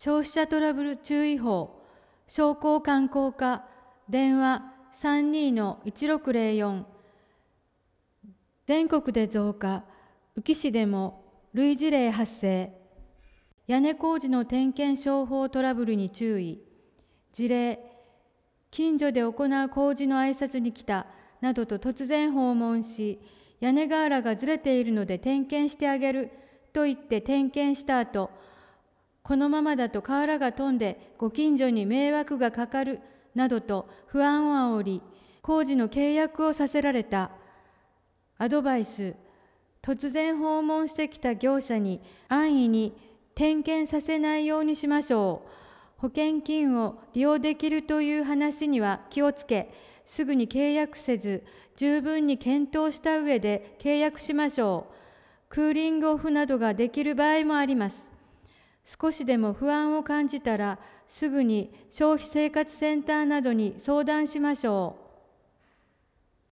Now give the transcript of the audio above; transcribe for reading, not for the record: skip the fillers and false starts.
消費者トラブル注意報、商工観光課、電話32-1604。全国で増加、宇城市でも類似例発生。屋根工事の点検商法トラブルに注意。事例、近所で行う工事の挨拶に来たなどと突然訪問し、屋根瓦がずれているので点検してあげると言って点検した後、このままだと瓦が飛んでご近所に迷惑がかかるなどと不安を煽り、工事の契約をさせられた。アドバイス、突然訪問してきた業者に安易に点検させないようにしましょう。保険金を利用できるという話には気をつけ、すぐに契約せず、十分に検討した上で契約しましょう。クーリングオフなどができる場合もあります。少しでも不安を感じたら、すぐに消費生活センターなどに相談しましょう。